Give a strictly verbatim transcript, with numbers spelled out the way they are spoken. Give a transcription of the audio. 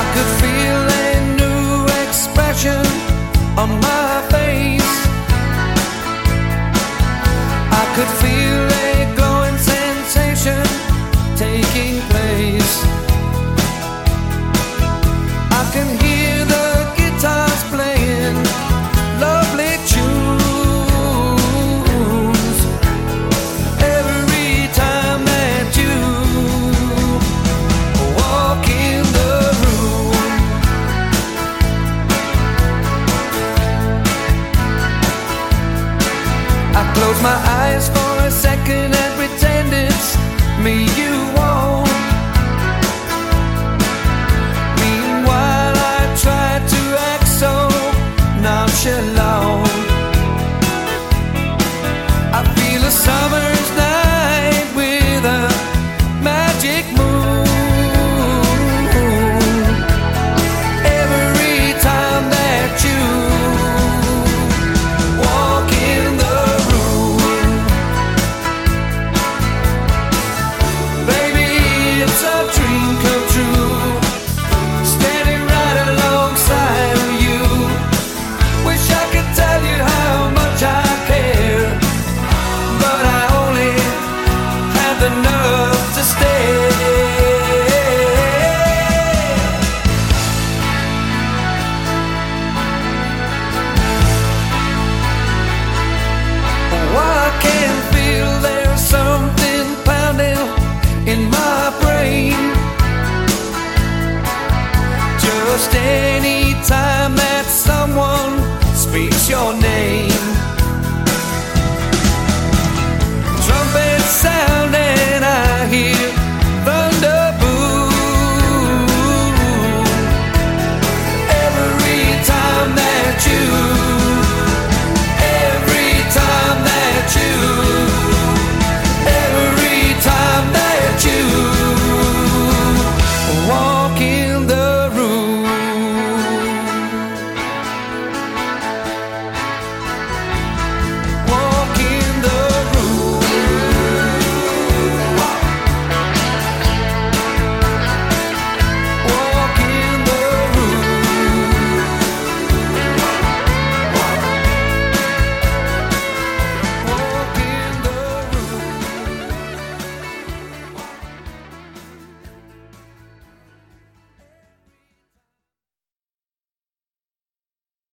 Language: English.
could feel a new expression on my face. I could feel a glowing sensation taking place. I can hear the guitars playing lovely tunes every time that you walk in the room. I close my eyes for a second and pretend it's me you want. Meanwhile I try to act so nonchalant. I feel a summer's night with a magic moon every time that you walk in the room. Baby, it's a dream come true, standing right alongside of you. Wish I could tell you how much I care, but I only have the nerve to stay. Oh, I can feel there's something pounding in my brain. Just any time that someone speaks your name.